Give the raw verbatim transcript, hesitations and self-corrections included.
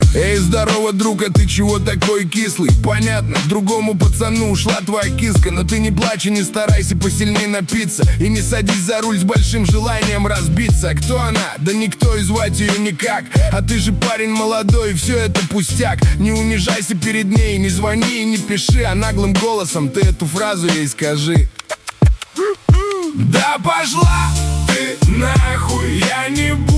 Эй, здорово, друг, а ты чего такой кислый? Понятно, другому пацану ушла твоя киска. Но ты не плачь и не старайся посильней напиться. И не садись за руль с большим желанием разбиться. А кто она? Да никто, и звать ее никак. А ты же парень молодой, и все это пустяк. Не унижайся перед ней, не звони и не пиши. А наглым голосом ты эту фразу ей скажи: да пошла ты нахуй, я не буду